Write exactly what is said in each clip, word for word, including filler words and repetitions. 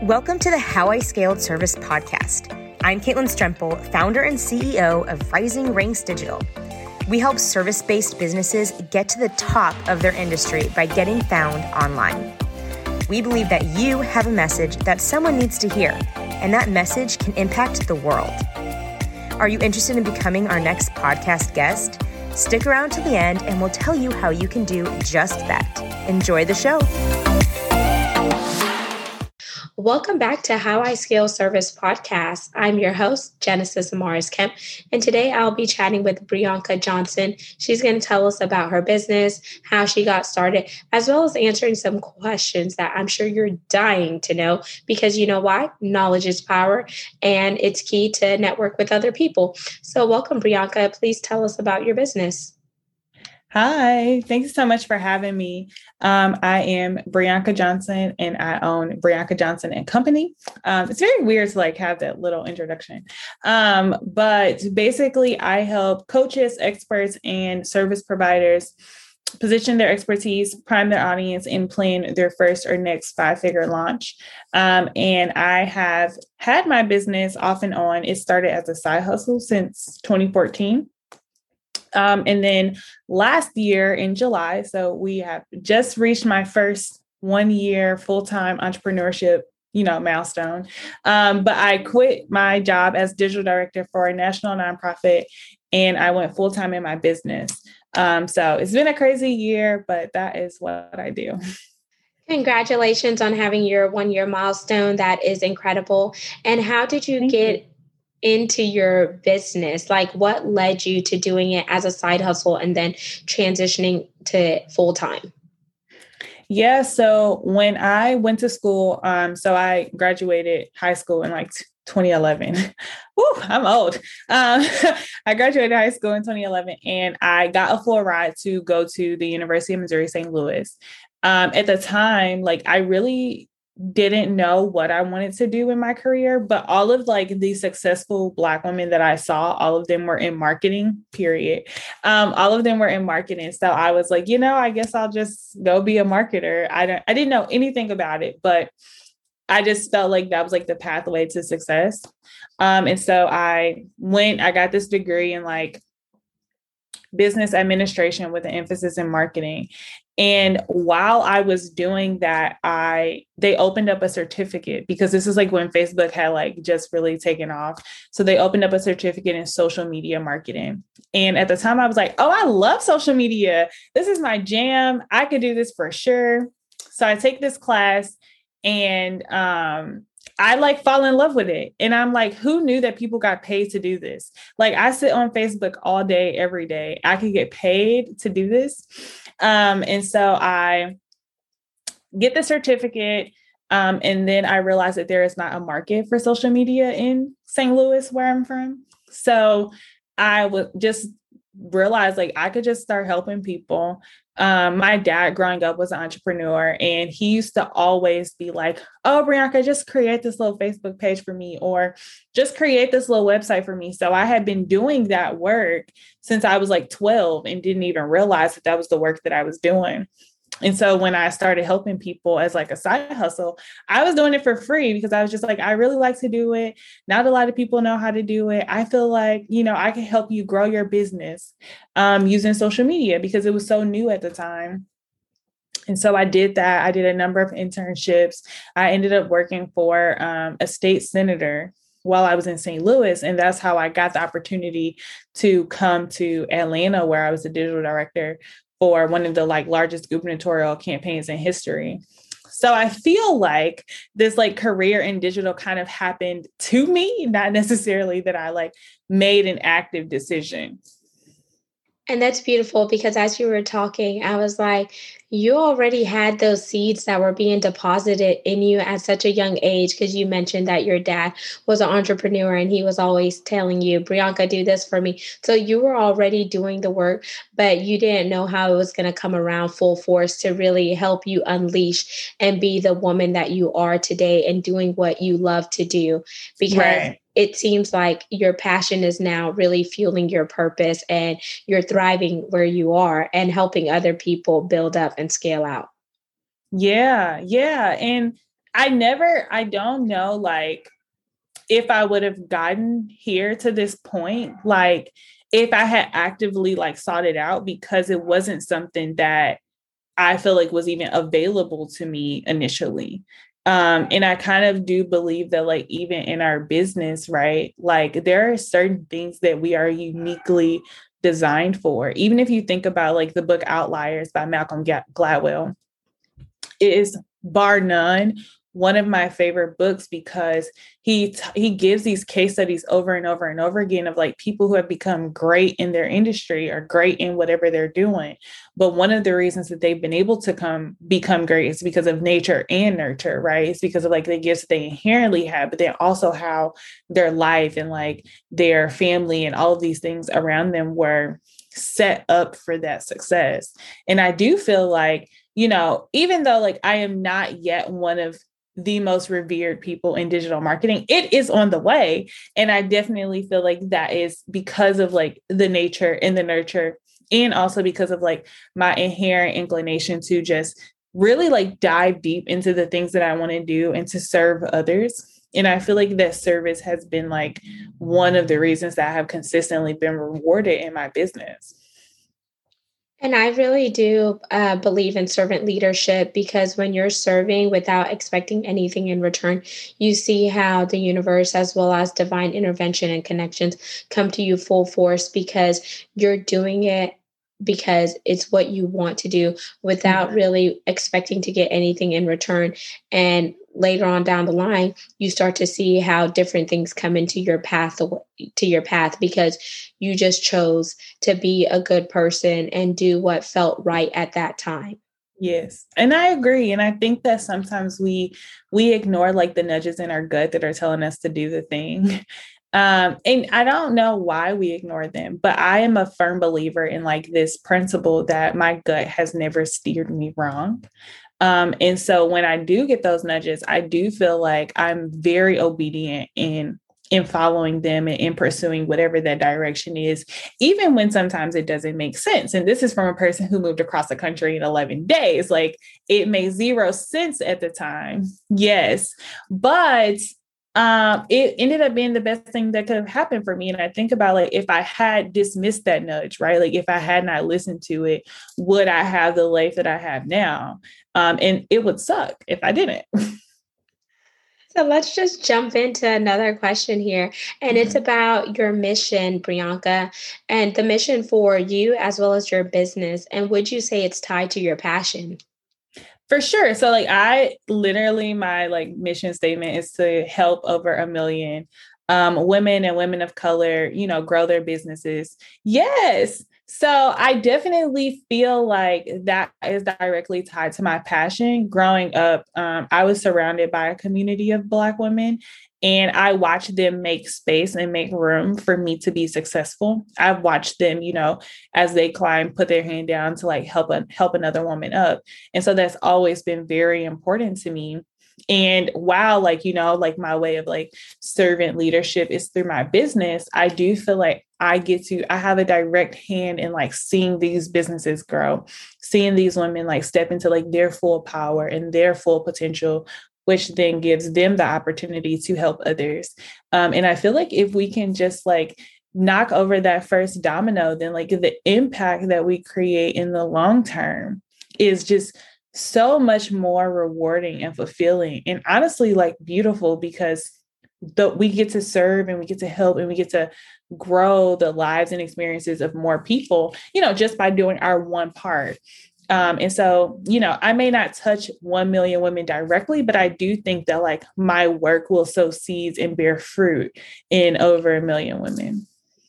Welcome to the How I Scaled Service podcast. I'm Caitlin Strempel, founder and C E O of Rising Ranks Digital. We help service-based businesses get to the top of their industry by getting found online. We believe that you have a message that someone needs to hear, and that message can impact the world. Are you interested in becoming our next podcast guest? Stick around to the end and we'll tell you how you can do just that. Enjoy the show. Welcome back to How I Scale Service podcast. I'm your host, Genesis Amaris Kemp, and today I'll be chatting with Brianka Johnson. She's going to tell us about her business, how she got started, as well as answering some questions that I'm sure you're dying to know, because you know why? Knowledge is power, and it's key to network with other people. So welcome, Brianka. Please tell us about your business. Hi, thank you so much for having me. Um, I am Brianka Johnson and I own Brianka Johnson and Company. Um, it's very weird to like have that little introduction. Um, but basically I help coaches, experts, and service providers position their expertise, prime their audience, and plan their first or next five-figure launch. Um, and I have had my business off and on. It started as a side hustle since twenty fourteen. Um, and then last year in July, so we have just reached my first one year full-time entrepreneurship, you know, milestone. Um, but I quit my job as digital director for a national nonprofit and I went full-time in my business. Um, so it's been a crazy year, but that is what I do. Congratulations on having your one year milestone. That is incredible. And how did you Thank get you. into your business? Like what led you to doing it as a side hustle and then transitioning to full time? Yeah. So when I went to school, um, so I graduated high school in like twenty eleven. Woo, I'm old. Um, I graduated high school in twenty eleven and I got a full ride to go to the University of Missouri, Saint Louis. Um, at the time, like I really didn't know what I wanted to do in my career, but all of like the successful Black women that I saw, all of them were in marketing, period. Um, all of them were in marketing. So I was like, you know, I guess I'll just go be a marketer. I don't, I didn't know anything about it, but I just felt like that was like the pathway to success. Um, and so I went, I got this degree in like business administration with an emphasis in marketing. And while I was doing that, I they opened up a certificate because this is like when Facebook had like just really taken off. So they opened up a certificate in social media marketing. And at the time I was like, oh, I love social media. This is my jam. I could do this for sure. So I take this class and um I like fall in love with it. And I'm like, who knew that people got paid to do this? Like I sit on Facebook all day, every day. I could get paid to do this. Um, and so I get the certificate. Um, and then I realized that there is not a market for social media in Saint Louis, where I'm from. So I would just realize like I could just start helping people. Um, my dad growing up was an entrepreneur and he used to always be like, oh, Brianka, just create this little Facebook page for me or just create this little website for me. So I had been doing that work since I was like twelve and didn't even realize that that was the work that I was doing. And so when I started helping people as like a side hustle, I was doing it for free because I was just like, I really like to do it. Not a lot of people know how to do it. I feel like, you know, I can help you grow your business um, using social media because it was so new at the time. And so I did that. I did a number of internships. I ended up working for um, a state senator while I was in Saint Louis. And that's how I got the opportunity to come to Atlanta, where I was the digital director for one of the like largest gubernatorial campaigns in history. So I feel like this like career in digital kind of happened to me, not necessarily that I like made an active decision. And that's beautiful because as you were talking, I was like, you already had those seeds that were being deposited in you at such a young age, because you mentioned that your dad was an entrepreneur and he was always telling you, Brianka, do this for me. So you were already doing the work, but you didn't know how it was going to come around full force to really help you unleash and be the woman that you are today and doing what you love to do. Because right. It seems like your passion is now really fueling your purpose and you're thriving where you are and helping other people build up and scale out. Yeah, yeah. And I never, I don't know, like, if I would have gotten here to this point, like, if I had actively like sought it out, because it wasn't something that I feel like was even available to me initially. Um, and I kind of do believe that, like, even in our business, right? Like, there are certain things that we are uniquely designed for. Even if you think about like the book Outliers by Malcolm Gladwell, it is bar none one of my favorite books, because he t- he gives these case studies over and over and over again of like people who have become great in their industry or great in whatever they're doing. But one of the reasons that they've been able to come become great is because of nature and nurture, right? It's because of like the gifts they inherently have, but then also how their life and like their family and all of these things around them were set up for that success. And I do feel like, you know, even though like I am not yet one of the most revered people in digital marketing, it is on the way. And I definitely feel like that is because of like the nature and the nurture, and also because of like my inherent inclination to just really like dive deep into the things that I want to do and to serve others. And I feel like that service has been like one of the reasons that I have consistently been rewarded in my business. And I really do uh, believe in servant leadership, because when you're serving without expecting anything in return, you see how the universe, as well as divine intervention and connections, come to you full force, because you're doing it because it's what you want to do without really expecting to get anything in return. And later on down the line, you start to see how different things come into your path to your path because you just chose to be a good person and do what felt right at that time. Yes. And I agree. And I think that sometimes we we ignore like the nudges in our gut that are telling us to do the thing. Um, and I don't know why we ignore them, but I am a firm believer in like this principle that my gut has never steered me wrong. Um, and so when I do get those nudges, I do feel like I'm very obedient in in following them and in pursuing whatever that direction is, even when sometimes it doesn't make sense. And this is from a person who moved across the country in eleven days. Like, it made zero sense at the time. Yes. But um, it ended up being the best thing that could have happened for me. And I think about like, if I had dismissed that nudge, right? Like if I had not listened to it, would I have the life that I have now? Um, and it would suck if I didn't. So let's just jump into another question here. And it's about your mission, Brianka, and the mission for you as well as your business. And would you say it's tied to your passion? For sure. So like I literally, my like mission statement is to help over a million um, women and women of color, you know, grow their businesses. Yes. So I definitely feel like that is directly tied to my passion. Growing up, um, I was surrounded by a community of Black women, and I watched them make space and make room for me to be successful. I've watched them, you know, as they climb, put their hand down to like help a, help another woman up. And so that's always been very important to me. And while like, you know, like my way of like servant leadership is through my business, I do feel like I get to, I have a direct hand in like seeing these businesses grow, seeing these women like step into like their full power and their full potential, which then gives them the opportunity to help others. Um, and I feel like if we can just like knock over that first domino, then like the impact that we create in the long term is just so much more rewarding and fulfilling, and honestly like beautiful, because the, we get to serve and we get to help and we get to grow the lives and experiences of more people, you know, just by doing our one part. Um, and so, you know, I may not touch one million women directly, but I do think that like my work will sow seeds and bear fruit in over a million women.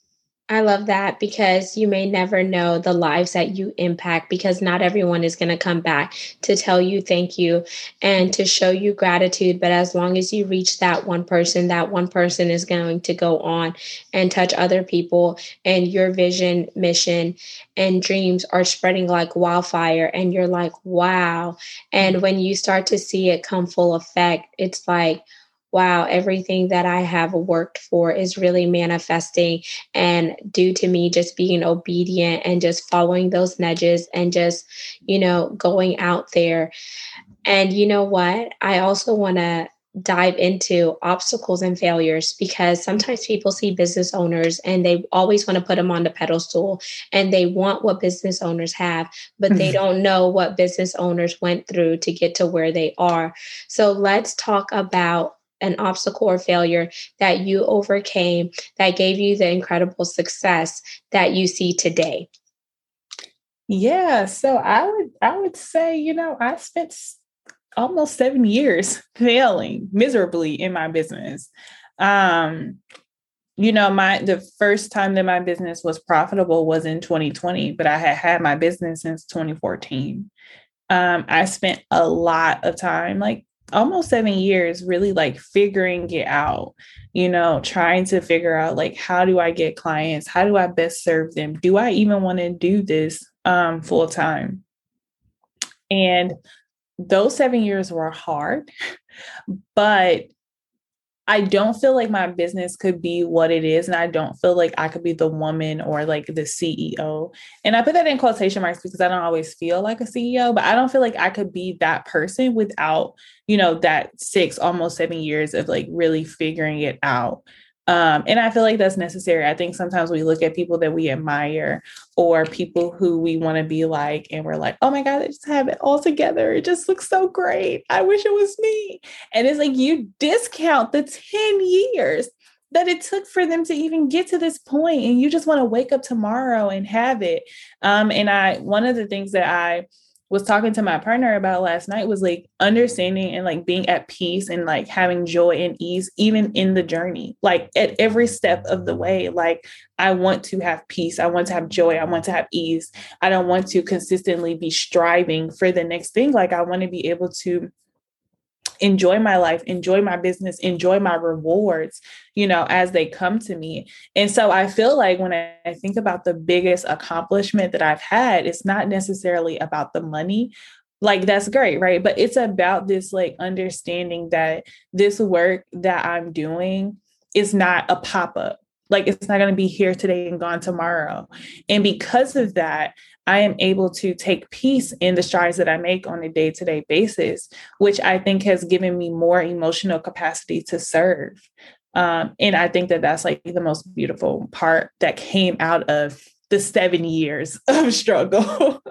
I love that, because you may never know the lives that you impact, because not everyone is going to come back to tell you thank you and to show you gratitude. But as long as you reach that one person, that one person is going to go on and touch other people, and your vision, mission, and dreams are spreading like wildfire. And you're like, wow. And when you start to see it come full effect, it's like, wow, everything that I have worked for is really manifesting, and due to me just being obedient and just following those nudges and just, you know, going out there. And you know what? I also want to dive into obstacles and failures because sometimes people see business owners and they always want to put them on the pedestal and they want what business owners have, but they don't know what business owners went through to get to where they are. So let's talk about an obstacle or failure that you overcame that gave you the incredible success that you see today. Yeah, so I would I would say, you know, I spent almost seven years failing miserably in my business. Um, you know, my the first time that my business was profitable was in twenty twenty, but I had had my business since twenty fourteen. Um, I spent a lot of time, like almost seven years, really like figuring it out, you know, trying to figure out like, how do I get clients? How do I best serve them? Do I even want to do this um, full time? And those seven years were hard, but I don't feel like my business could be what it is. And I don't feel like I could be the woman or like the C E O. And I put that in quotation marks because I don't always feel like a C E O, but I don't feel like I could be that person without, you know, that six, almost seven years of like really figuring it out. Um, and I feel like that's necessary. I think sometimes we look at people that we admire or people who we want to be like, and we're like, oh my God, they just have it all together. It just looks so great. I wish it was me. And it's like you discount the ten years that it took for them to even get to this point, and you just want to wake up tomorrow and have it. Um, and I, one of the things that I was talking to my partner about last night was like understanding and like being at peace and like having joy and ease, even in the journey, like at every step of the way. Like I want to have peace. I want to have joy. I want to have ease. I don't want to consistently be striving for the next thing. Like I want to be able to enjoy my life, enjoy my business, enjoy my rewards, you know, as they come to me. And so I feel like when I think about the biggest accomplishment that I've had, it's not necessarily about the money. Like that's great, right? But it's about this like understanding that this work that I'm doing is not a pop-up. Like it's not going to be here today and gone tomorrow. And because of that, I am able to take peace in the strides that I make on a day-to-day basis, which I think has given me more emotional capacity to serve. Um, and I think that that's like the most beautiful part that came out of the seven years of struggle.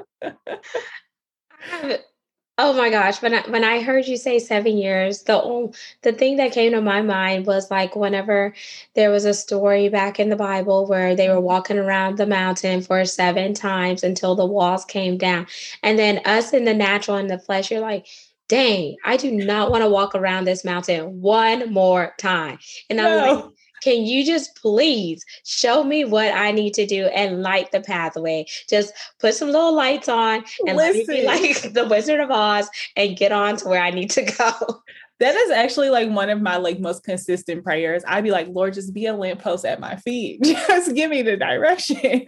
Oh my gosh, when I when I heard you say seven years, the ol- the thing that came to my mind was like whenever there was a story back in the Bible where they were walking around the mountain for seven times until the walls came down. And then us in the natural and the flesh, you're like, dang, I do not want to walk around this mountain one more time. And I'm like, No. can you just please show me what I need to do and light the pathway? Just put some little lights on and let me be Listen. like the Wizard of Oz and get on to where I need to go. That is actually like one of my like most consistent prayers. I'd be like, Lord, just be a lamppost at my feet. Just give me the direction.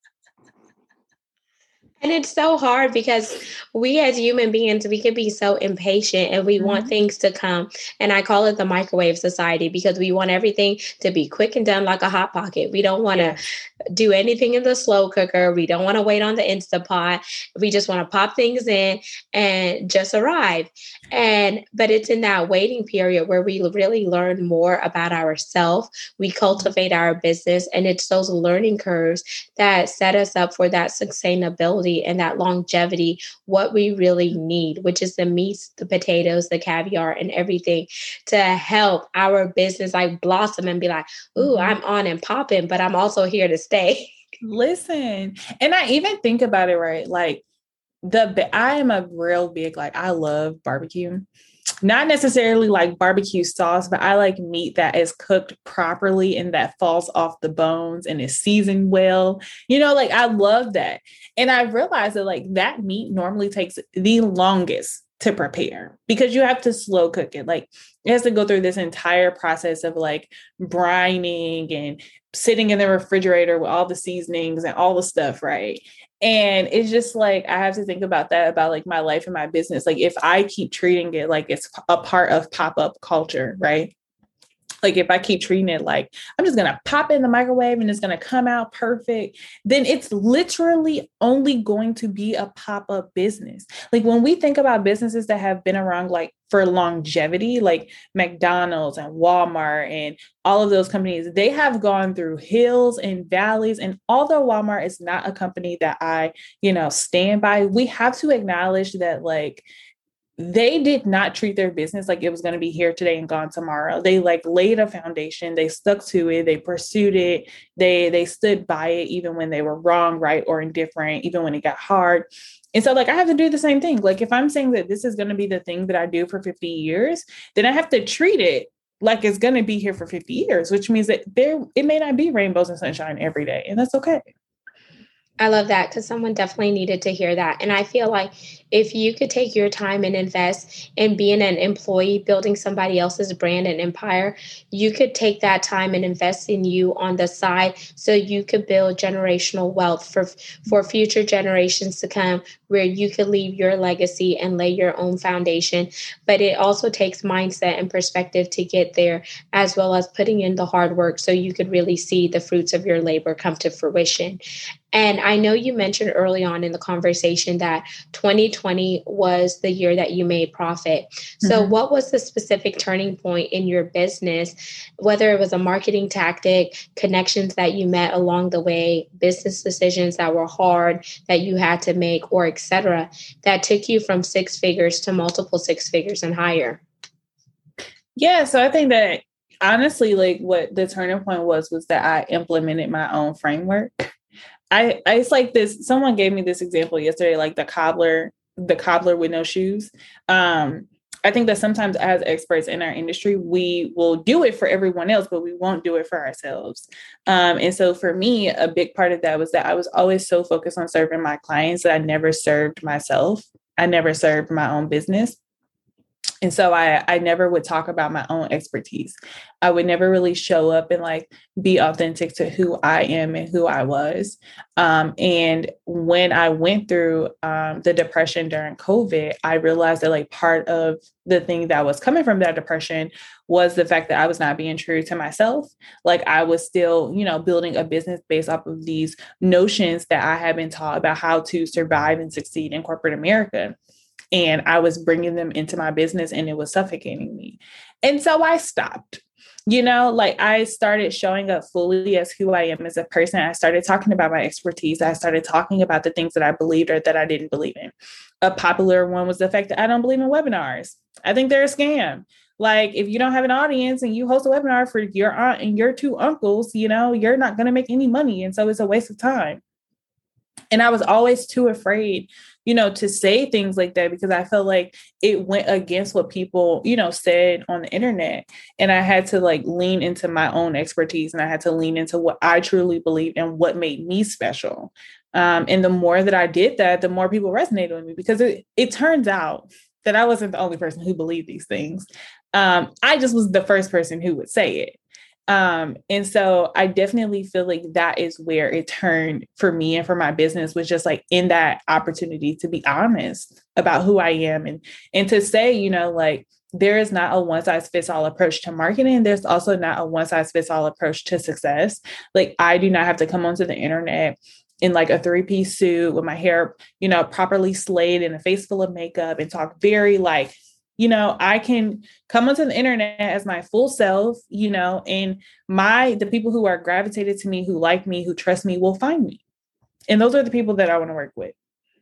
And it's so hard because we as human beings, we can be so impatient and we want Mhm. things to come. And I call it the microwave society because we want everything to be quick and done like a hot pocket. We don't want to Yes. do anything in the slow cooker. We don't want to wait on the Instapot. We just want to pop things in and just arrive. And but it's in that waiting period where we really learn more about ourselves. We cultivate our business, and it's those learning curves that set us up for that sustainability and that longevity, what we really need, which is the meats, the potatoes, the caviar, and everything to help our business like blossom and be like, ooh, Mhm. I'm on and popping, but I'm also here to stay. Listen, and I even think about it, right? Like the I am a real big, like I love barbecue. Not necessarily like barbecue sauce, but I like meat that is cooked properly and that falls off the bones and is seasoned well. You know, like I love that. And I realized that like that meat normally takes the longest to prepare because you have to slow cook it. Like it has to go through this entire process of like brining and sitting in the refrigerator with all the seasonings and all the stuff, right? And it's just like, I have to think about that, about like my life and my business. Like if I keep treating it like it's a part of pop-up culture, right? Like if I keep treating it like I'm just going to pop it in the microwave and it's going to come out perfect, then it's literally only going to be a pop-up business. Like when we think about businesses that have been around like for longevity, like McDonald's and Walmart and all of those companies, they have gone through hills and valleys. And although Walmart is not a company that I, you know, stand by, we have to acknowledge that like they did not treat their business like it was going to be here today and gone tomorrow. They like laid a foundation, they stuck to it, they pursued it, they they stood by it even when they were wrong, right, or indifferent, even when it got hard. And so like I have to do the same thing. Like if I'm saying that this is going to be the thing that I do for fifty years, then I have to treat it like it's going to be here for fifty years, which means that there it may not be rainbows and sunshine every day, and that's okay. I love that because someone definitely needed to hear that. And I feel like if you could take your time and invest in being an employee, building somebody else's brand and empire, you could take that time and invest in you on the side so you could build generational wealth for, for future generations to come, where you could leave your legacy and lay your own foundation. But it also takes mindset and perspective to get there, as well as putting in the hard work so you could really see the fruits of your labor come to fruition. And I know you mentioned early on in the conversation that twenty twenty was the year that you made profit. So mm-hmm. What was the specific turning point in your business, whether it was a marketing tactic, connections that you met along the way, business decisions that were hard that you had to make, or et cetera, that took you from six figures to multiple six figures and higher? Yeah, so I think that honestly, like what the turning point was, was that I implemented my own framework. I, I, it's like this, someone gave me this example yesterday, like the cobbler, the cobbler with no shoes. Um, I think that sometimes as experts in our industry, we will do it for everyone else, but we won't do it for ourselves. Um, and so for me, a big part of that was that I was always so focused on serving my clients that I never served myself. I never served my own business. And so I, I never would talk about my own expertise. I would never really show up and like be authentic to who I am and who I was. Um, and when I went through um, the depression during COVID, I realized that like part of the thing that was coming from that depression was the fact that I was not being true to myself. Like I was still, you know, building a business based off of these notions that I had been taught about how to survive and succeed in corporate America. And I was bringing them into my business and it was suffocating me. And so I stopped, you know, like I started showing up fully as who I am as a person. I started talking about my expertise. I started talking about the things that I believed or that I didn't believe in. A popular one was the fact that I don't believe in webinars. I think they're a scam. Like if you don't have an audience and you host a webinar for your aunt and your two uncles, you know, you're not going to make any money. And so it's a waste of time. And I was always too afraid, you know, to say things like that because I felt like it went against what people, you know, said on the internet. And I had to like lean into my own expertise and I had to lean into what I truly believed and what made me special. Um, and the more that I did that, the more people resonated with me because it, it turns out that I wasn't the only person who believed these things. Um, I just was the first person who would say it. Um, and so I definitely feel like that is where it turned for me and for my business was just like in that opportunity to be honest about who I am and, and to say, you know, like there is not a one size fits all approach to marketing. There's also not a one size fits all approach to success. Like I do not have to come onto the internet in like a three-piece suit with my hair, you know, properly slayed and a face full of makeup and talk very like, you know, I can come onto the internet as my full self, you know, and my, the people who are gravitated to me, who like me, who trust me will find me. And those are the people that I want to work with.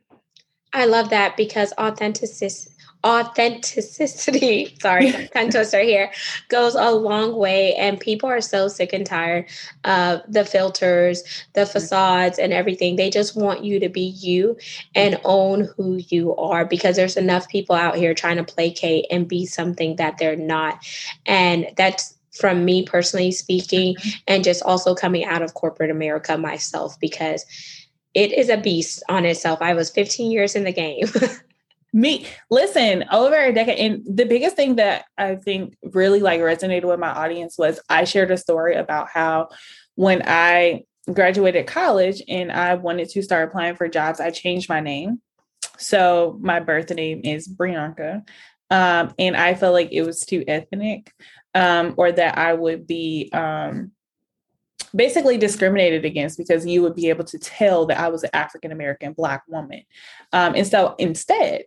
I love that because authenticity, authenticity, sorry, tongue twister here, goes a long way. And people are so sick and tired of the filters, the facades and everything. They just want you to be you and own who you are because there's enough people out here trying to placate and be something that they're not. And that's from me personally speaking, and just also coming out of corporate America myself, because it is a beast on itself. I was fifteen years in the game. Me, listen, over a decade. And the biggest thing that I think really like resonated with my audience was I shared a story about how when I graduated college and I wanted to start applying for jobs, I changed my name. So my birth name is Brianka. Um, and I felt like it was too ethnic, um, or that I would be um, basically discriminated against because you would be able to tell that I was an African-American Black woman. Um, and so instead,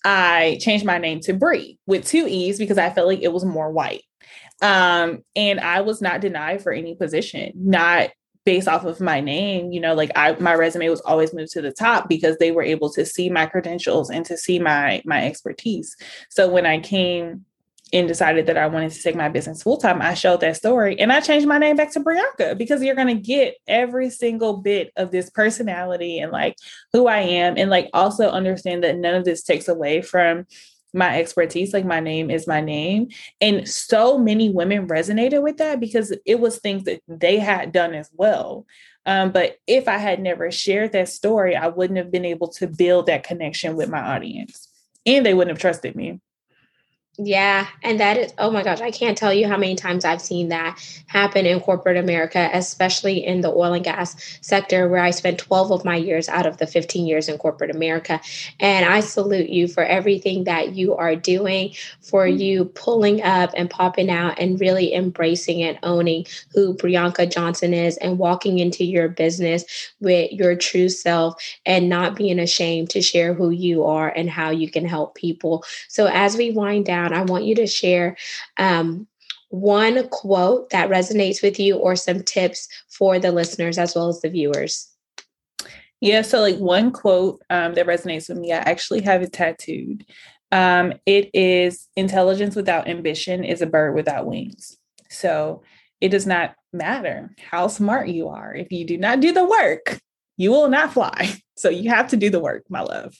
I changed my name to Bree with two E's because I felt like it was more white. Um, and I was not denied for any position, not based off of my name. You know, like I, my resume was always moved to the top because they were able to see my credentials and to see my, my expertise. So when I came and decided that I wanted to take my business full time, I showed that story and I changed my name back to Brianka because you're going to get every single bit of this personality and like who I am. And like also understand that none of this takes away from my expertise. Like my name is my name. And so many women resonated with that because it was things that they had done as well. Um, but if I had never shared that story, I wouldn't have been able to build that connection with my audience and they wouldn't have trusted me. Yeah. And that is, oh my gosh, I can't tell you how many times I've seen that happen in corporate America, especially in the oil and gas sector, where I spent twelve of my years out of the fifteen years in corporate America. And I salute you for everything that you are doing, for you pulling up and popping out and really embracing and owning who Brianka Johnson is and walking into your business with your true self and not being ashamed to share who you are and how you can help people. So as we wind down, I want you to share um, one quote that resonates with you or some tips for the listeners as well as the viewers. Yeah. So like one quote um, that resonates with me, I actually have it tattooed. Um, it is intelligence without ambition is a bird without wings. So it does not matter how smart you are. If you do not do the work, you will not fly. So you have to do the work, my love.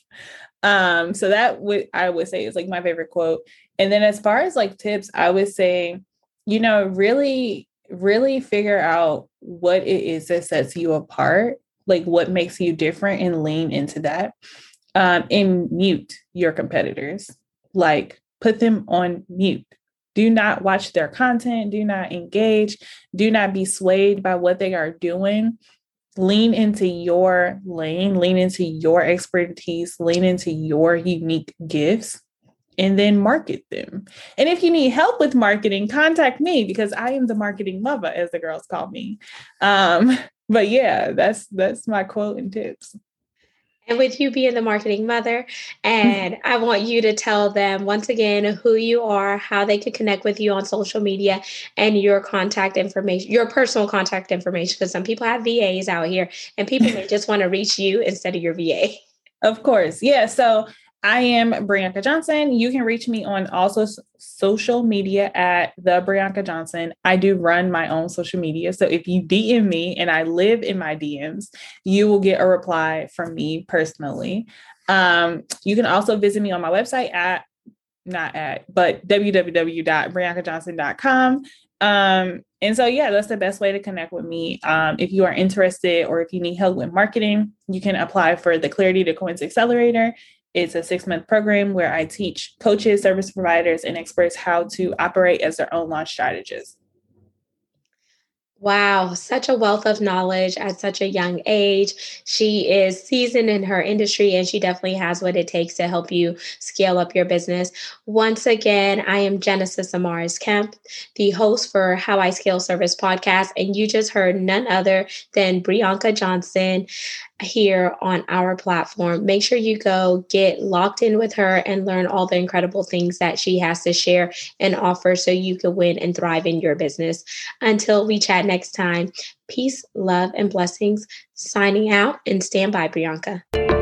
Um, so that would, I would say is like my favorite quote. And then as far as like tips, I would say, you know, really, really figure out what it is that sets you apart, like what makes you different and lean into that. Um, and mute your competitors, like put them on mute. Do not watch their content. Do not engage. Do not be swayed by what they are doing. Lean into your lane, lean into your expertise, lean into your unique gifts, and then market them. And if you need help with marketing, contact me because I am the marketing mother, as the girls call me. Um, but yeah, that's that's my quote and tips. And with you being the marketing mother, and I want you to tell them once again who you are, how they can connect with you on social media, and your contact information, your personal contact information, because some people have V As out here and people may just want to reach you instead of your V A. Of course. Yeah. So I am Brianka Johnson. You can reach me on also social media at the Brianka Johnson. I do run my own social media. So if you D M me and I live in my D Ms, you will get a reply from me personally. Um, you can also visit me on my website at, not at, but w w w dot brianka johnson dot com. Um, and so, yeah, that's the best way to connect with me. Um, if you are interested or if you need help with marketing, you can apply for the Clarity to Coins Accelerator. It's a six-month program where I teach coaches, service providers, and experts how to operate as their own launch strategists. Wow, such a wealth of knowledge at such a young age. She is seasoned in her industry and she definitely has what it takes to help you scale up your business. Once again, I am Genesis Amaris Kemp, the host for How I Scale Service podcast, and you just heard none other than Brianka Johnson here on our platform. Make sure you go get locked in with her and learn all the incredible things that she has to share and offer so you can win and thrive in your business. Until we chat next time, peace, love, and blessings. Signing out, and stand by, Brianka.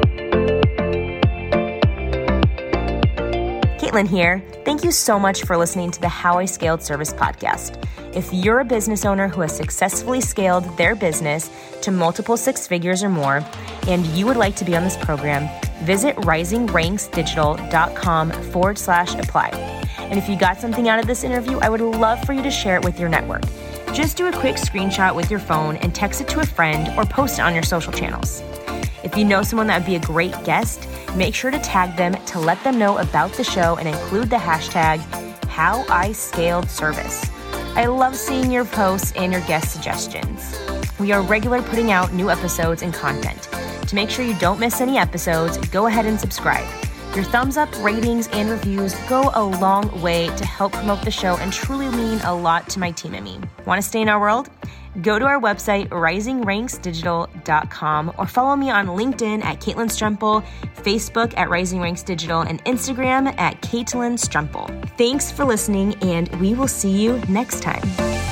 Caitlin here. Thank you so much for listening to the How I Scaled Service podcast. If you're a business owner who has successfully scaled their business to multiple six figures or more, and you would like to be on this program, visit risingranksdigital.com forward slash apply. And if you got something out of this interview, I would love for you to share it with your network. Just do a quick screenshot with your phone and text it to a friend or post it on your social channels. If you know someone that would be a great guest, make sure to tag them to let them know about the show and include the hashtag How I Scaled Service. I love seeing your posts and your guest suggestions. We are regularly putting out new episodes and content. To make sure you don't miss any episodes, go ahead and subscribe. Your thumbs up, ratings, and reviews go a long way to help promote the show and truly mean a lot to my team and me. Want to stay in our world? Go to our website, rising ranks digital dot com, or follow me on LinkedIn at Caitlin Stremple, Facebook at Rising Ranks Digital, and Instagram at Caitlin Stremple. Thanks for listening, and we will see you next time.